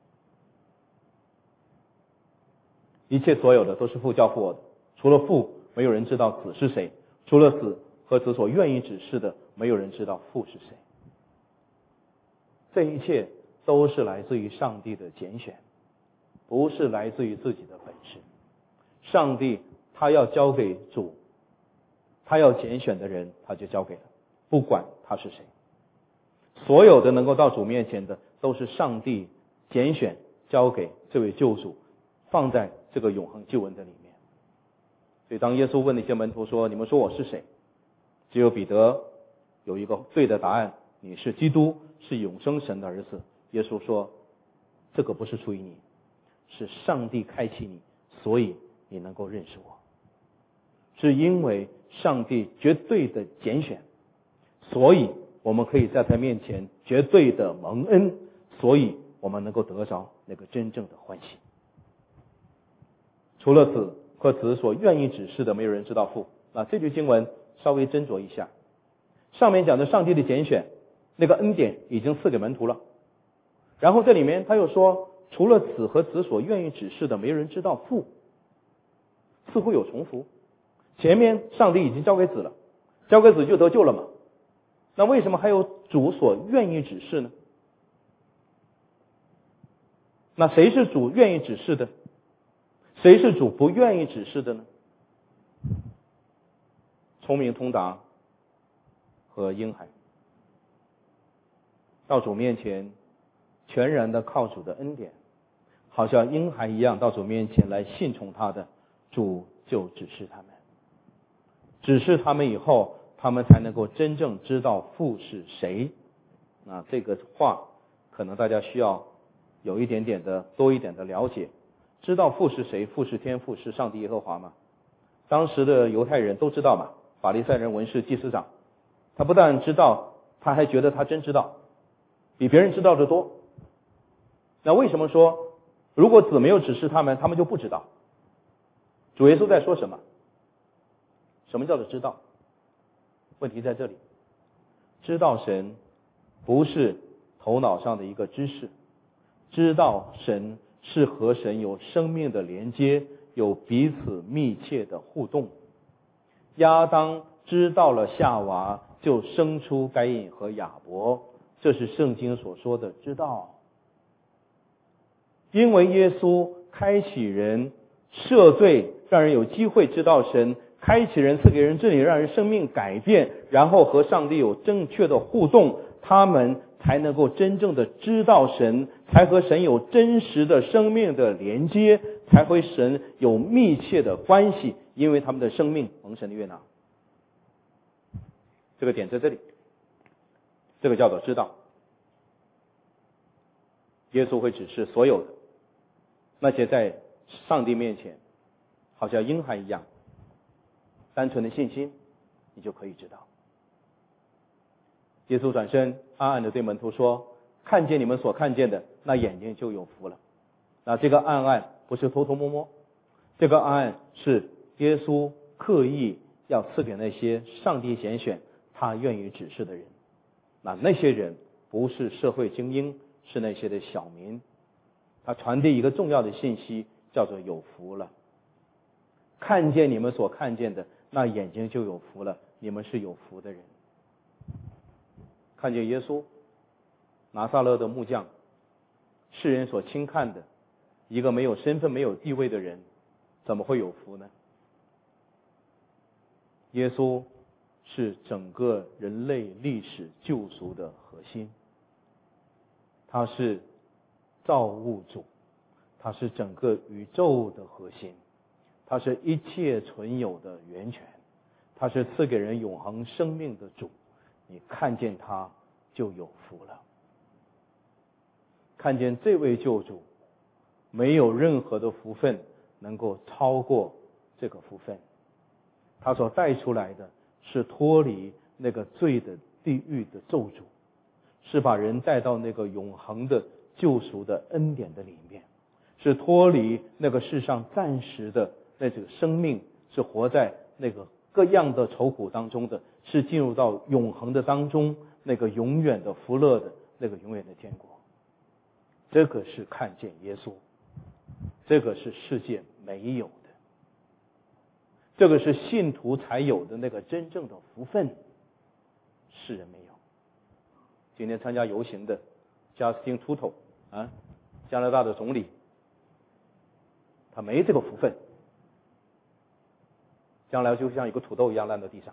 一切所有的都是父交付我的，除了父没有人知道子是谁，除了子和子所愿意指示的，没有人知道父是谁。这一切都是来自于上帝的拣选，不是来自于自己的本事。上帝他要交给主，他要拣选的人他就交给了，不管他是谁。所有的能够到主面前的，都是上帝拣选交给这位救主，放在这个永恒救恩的里面。所以当耶稣问那些门徒说，你们说我是谁？只有彼得有一个对的答案，你是基督，是永生神的儿子。耶稣说，这个不是出于你，是上帝开启你，所以你能够认识我。是因为上帝绝对的拣选，所以我们可以在他面前绝对的蒙恩，所以我们能够得着那个真正的欢喜。除了子和子所愿意指示的，没有人知道父。那这句经文稍微斟酌一下，上面讲的上帝的拣选，那个恩典已经赐给门徒了，然后这里面他又说，除了子和子所愿意指示的，没有人知道父，似乎有重复。前面上帝已经交给子了，交给子就得救了嘛，那为什么还有主所愿意指示呢？那谁是主愿意指示的？谁是主不愿意指示的呢？聪明通达和婴孩到主面前全然的靠主的恩典，好像婴孩一样到主面前来信从他的，主就指示他们，指示他们以后，他们才能够真正知道父是谁。那这个话可能大家需要有一点点的多一点的了解。知道父是谁？父是天父，是上帝耶和华吗？当时的犹太人都知道嘛，法利赛人、文士、祭司长，他不但知道，他还觉得他真知道，比别人知道的多。那为什么说如果子没有指示他们，他们就不知道？主耶稣在说什么？什么叫做知道？问题在这里，知道神不是头脑上的一个知识，知道神是和神有生命的连接，有彼此密切的互动。亚当知道了夏娃，就生出该隐和亚伯，这是圣经所说的知道。因为耶稣开启人赦罪，让人有机会知道神，开启人赐给人真理，让人生命改变，然后和上帝有正确的互动，他们才能够真正的知道神，才和神有真实的生命的连接，才和神有密切的关系，因为他们的生命蒙神的悦纳。这个点在这里，这个叫做知道。耶稣会指示所有的那些在上帝面前好像婴孩一样单纯的信心，你就可以知道。耶稣转身暗暗的对门徒说，看见你们所看见的，那眼睛就有福了。那这个暗暗不是偷偷摸摸，这个暗暗是耶稣刻意要赐给那些上帝拣选他愿意指示的人。那那些人不是社会精英，是那些的小民。他传递一个重要的信息，叫做有福了。看见你们所看见的，那眼睛就有福了， 你们是有福的人。看见耶稣，拿撒勒的木匠，世人所轻看的一个没有身份没有地位的人，怎么会有福呢？耶稣是整个人类历史救赎的核心，他是造物主，他是整个宇宙的核心，他是一切存有的源泉，他是赐给人永恒生命的主。你看见他就有福了。看见这位救主，没有任何的福分能够超过这个福分。他所带出来的是脱离那个罪的地狱的咒诅，是把人带到那个永恒的救赎的恩典的里面，是脱离那个世上暂时的那种生命，是活在那个各样的愁苦当中的，是进入到永恒的当中，那个永远的福乐的那个永远的天国。这个是看见耶稣，这个是世界没有的，这个是信徒才有的那个真正的福分，世人没有。今天参加游行的加斯汀·图头啊，加拿大的总理，他没这个福分，将来就像一个土豆一样烂到地上。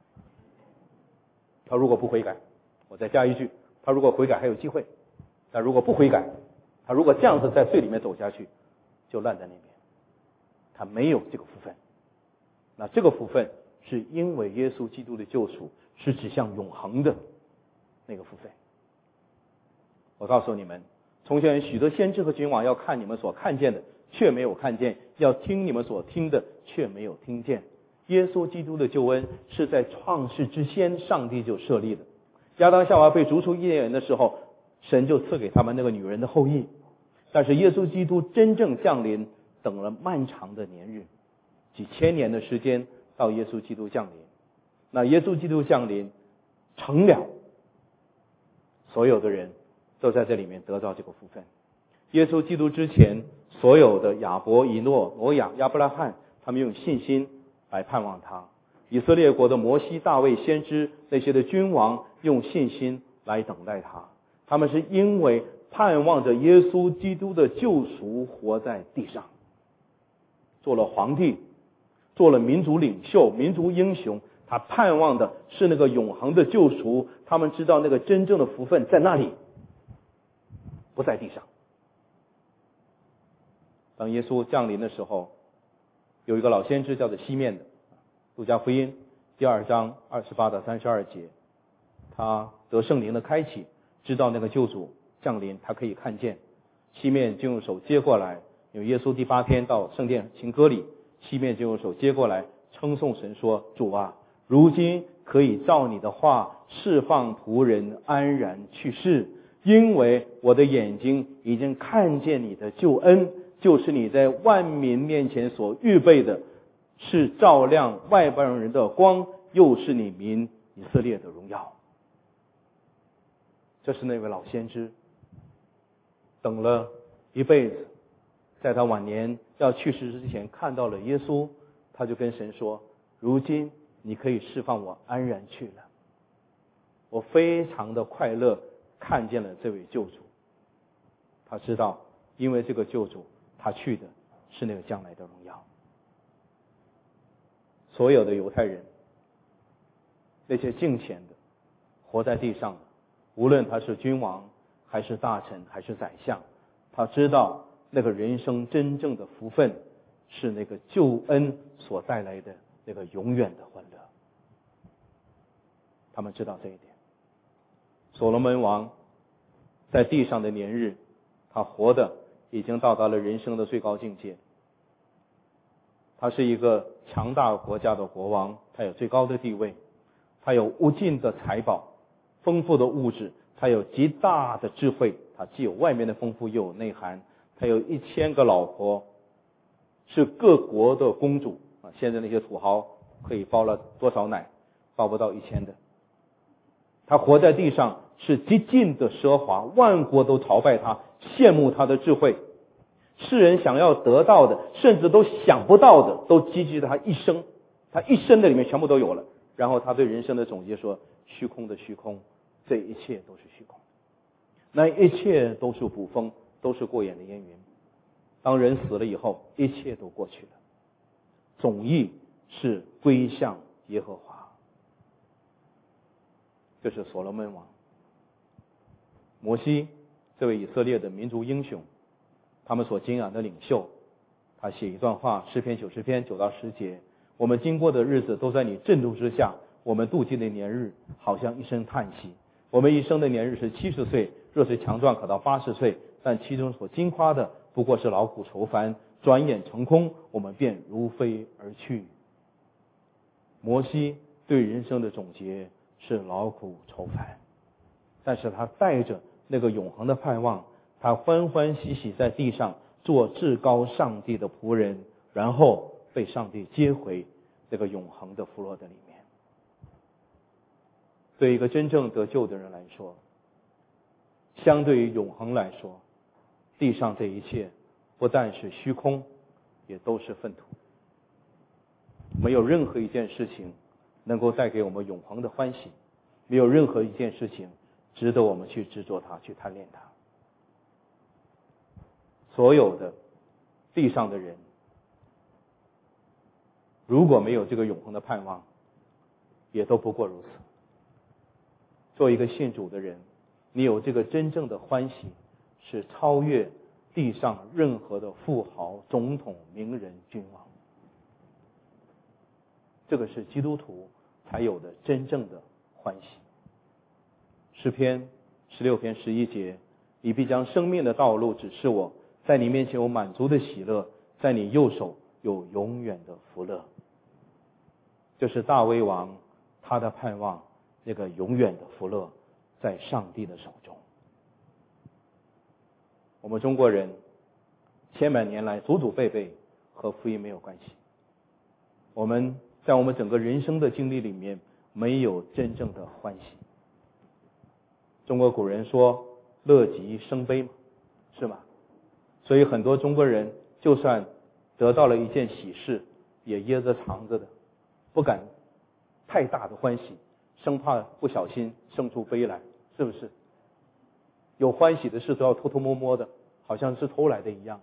他如果不悔改，我再加一句，他如果悔改还有机会，但如果不悔改，他如果这样子在罪里面走下去，就烂在那边。他没有这个福分。那这个福分是因为耶稣基督的救赎，是指向永恒的那个福分。我告诉你们，从前许多先知和君王要看你们所看见的，却没有看见；要听你们所听的，却没有听见。耶稣基督的救恩是在创世之先，上帝就设立的。亚当夏娃被逐出伊甸园的时候，神就赐给他们那个女人的后裔。但是耶稣基督真正降临，等了漫长的年日，几千年的时间到耶稣基督降临。那耶稣基督降临成了，所有的人都在这里面得到这个福分。耶稣基督之前，所有的亚伯、以诺、挪亚、亚伯拉罕，他们用信心来盼望他；以色列国的摩西、大卫、先知，那些的君王用信心来等待他。他们是因为盼望着耶稣基督的救赎，活在地上，做了皇帝，做了民族领袖、民族英雄。他盼望的是那个永恒的救赎，他们知道那个真正的福分在那里，不在地上。当耶稣降临的时候，有一个老先知叫做西面的，路加福音第二章二十八到三十二节，他得圣灵的开启，知道那个救主降临，他可以看见。西面就用手接过来，有耶稣第八天到圣殿行割礼，西面就用手接过来称颂神说：主啊，如今可以照你的话释放仆人安然去世，因为我的眼睛已经看见你的救恩，就是你在万民面前所预备的，是照亮外邦人的光，又是你民以色列的荣耀。这是那位老先知等了一辈子，在他晚年要去世之前看到了耶稣，他就跟神说：如今你可以释放我安然去了。我非常的快乐看见了这位救主。他知道因为这个救主，他去的是那个将来的荣耀。所有的犹太人，那些敬虔的活在地上的，无论他是君王还是大臣还是宰相，他知道那个人生真正的福分是那个救恩所带来的那个永远的欢乐。他们知道这一点。所罗门王在地上的年日，他活的已经到达了人生的最高境界。他是一个强大国家的国王，他有最高的地位，他有无尽的财宝，丰富的物质，他有极大的智慧，他既有外面的丰富又有内涵，他有一千个老婆，是各国的公主啊！现在那些土豪可以包了多少奶？包不到一千的。他活在地上是极尽的奢华，万国都朝拜他，羡慕他的智慧。世人想要得到的，甚至都想不到的，都积聚在他一生，他一生的里面全部都有了。 然后他对人生的总结说：虚空的虚空，这一切都是虚空，那一切都是捕风，都是过眼的烟云。当人死了以后，一切都过去了，总意是归向耶和华。这是所罗门王。摩西这位以色列的民族英雄，他们所敬仰的领袖，他写一段话，诗篇九十篇九到十节：我们经过的日子都在你震怒之下，我们度尽的年日好像一声叹息。我们一生的年日是七十岁，若是强壮可到八十岁，但其中所经夸的不过是劳苦愁烦，转眼成空，我们便如飞而去。摩西对人生的总结是劳苦愁烦，但是他带着那个永恒的盼望，他欢欢喜喜在地上做至高上帝的仆人，然后被上帝接回这个永恒的福乐的里面。对一个真正得救的人来说，相对于永恒来说，地上这一切不但是虚空，也都是粪土。没有任何一件事情能够带给我们永恒的欢喜，没有任何一件事情值得我们去执着它，去贪恋它。所有的地上的人，如果没有这个永恒的盼望，也都不过如此。做一个信主的人，你有这个真正的欢喜，是超越地上任何的富豪、总统、名人、君王。这个是基督徒才有的真正的欢喜。诗篇十六篇十一节：你必将生命的道路指示我，在你面前有满足的喜乐，在你右手有永远的福乐。这是大卫王他的盼望，那个永远的福乐在上帝的手中。我们中国人千百年来祖祖辈辈和福音没有关系，我们在我们整个人生的经历里面没有真正的欢喜。中国古人说乐极生悲嘛，是吗？所以很多中国人就算得到了一件喜事，也掖着藏着的，不敢太大的欢喜，生怕不小心生出悲来，是不是？有欢喜的事都要偷偷摸摸的，好像是偷来的一样，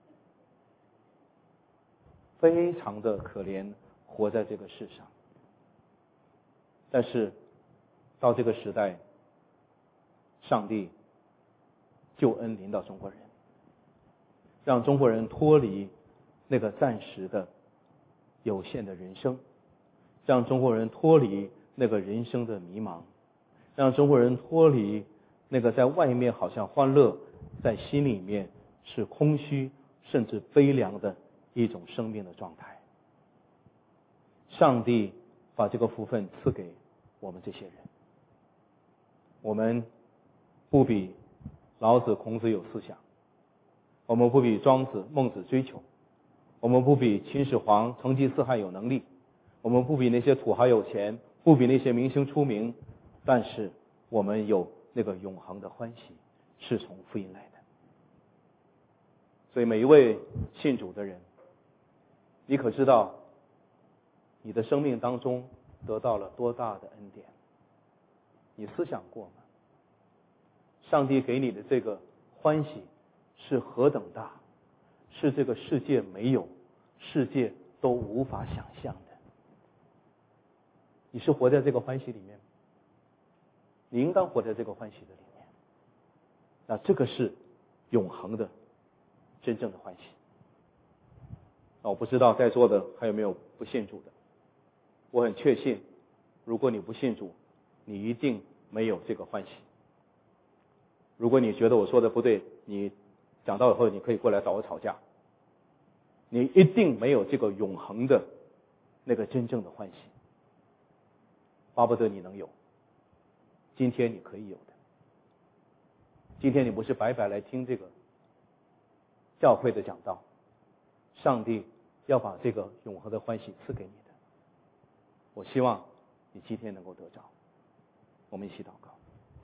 非常的可怜，活在这个世上。但是到这个时代，上帝救恩临到中国人，让中国人脱离那个暂时的有限的人生，让中国人脱离那个人生的迷茫，让中国人脱离那个在外面好像欢乐，在心里面是空虚甚至悲凉的一种生命的状态。上帝把这个福分赐给我们这些人，我们不比老子孔子有思想，我们不比庄子孟子追求，我们不比秦始皇成吉思汗有能力，我们不比那些土豪有钱，不比那些明星出名，但是我们有那个永恒的欢喜，是从福音来的。所以每一位信主的人，你可知道你的生命当中得到了多大的恩典？你思想过吗？上帝给你的这个欢喜是何等大，是这个世界没有，世界都无法想象的。你是活在这个欢喜里面，你应当活在这个欢喜的里面。那这个是永恒的真正的欢喜。那我不知道在座的还有没有不信主的，我很确信，如果你不信主，你一定没有这个欢喜。如果你觉得我说的不对，你讲到以后你可以过来找我吵架。你一定没有这个永恒的那个真正的欢喜，巴不得你能有。今天你可以有的，今天你不是白白来听这个教会的讲道，上帝要把这个永恒的欢喜赐给你的。我希望你今天能够得着。我们一起祷告。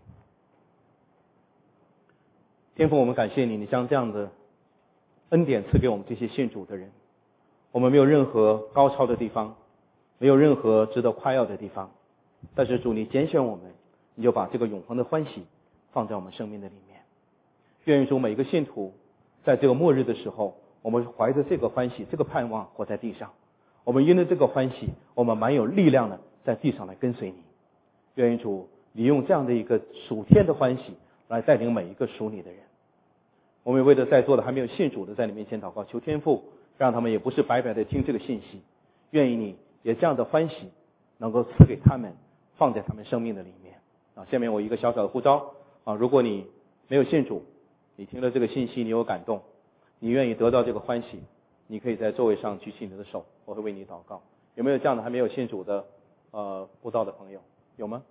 天父，我们感谢你，你将这样的恩典赐给我们这些信主的人。我们没有任何高超的地方， 没有任何值得夸耀的地方。但是主，你拣选我们，你就把这个永恒的欢喜放在我们生命的里面。愿主每一个信徒在这个末日的时候，我们怀着这个欢喜，这个盼望活在地上。我们因为这个欢喜，我们蛮有力量的在地上来跟随你。愿主你用这样的一个属天的欢喜来带领每一个属你的人。我们为了在座的还没有信主的，在你面前祷告，求天父让他们也不是白白的听这个信息，愿意你也这样的欢喜能够赐给他们，放在他们生命的里面啊。下面我一个小小的呼召啊，如果你没有信主，你听了这个信息，你有感动，你愿意得到这个欢喜，你可以在座位上举起你的手，我会为你祷告。有没有这样的还没有信主的呃布道的朋友？有吗？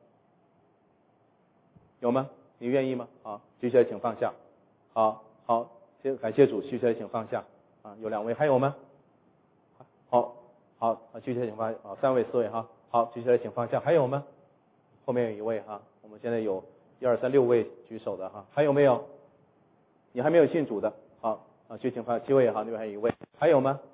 有吗？你愿意吗？好，举起来请放下。好好，感谢主，举起来请放下啊。有两位，还有吗？好好，举起来请放下。好，三位四位哈。好，举起来请放下。还有吗？后面有一位哈。我们现在有一二三六位举手的哈。还有没有？你还没有信主的？好啊，举请放下。七位哈，那边还有一位。还有吗？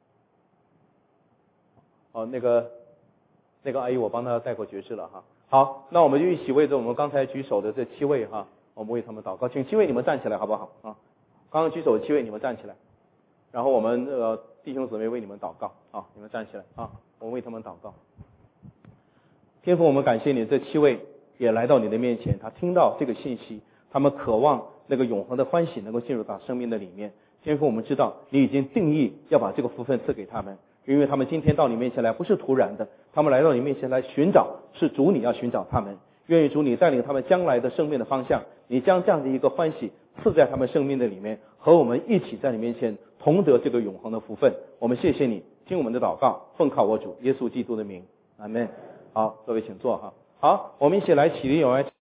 哦，那个那个阿姨，我帮她带过爵士了哈。好，那我们就一起为着我们刚才举手的这七位哈，我们为他们祷告。请七位你们站起来好不好啊？刚刚举手的七位你们站起来，然后我们呃弟兄姊妹为你们祷告啊，你们站起来啊，我们为他们祷告。天父，我们感谢你，这七位也来到你的面前，他听到这个信息，他们渴望那个永恒的欢喜能够进入到生命的里面。天父，我们知道你已经定义要把这个福分赐给他们，因为他们今天到你面前来不是突然的，他们来到你面前来寻找，是主你要寻找他们。愿意主你带领他们将来的生命的方向，你将这样的一个欢喜赐在他们生命的里面，和我们一起在你面前同得这个永恒的福分。我们谢谢你，听我们的祷告，奉靠我主耶稣基督的名，阿们。好，各位请坐哈。好，我们一起来起立，我们来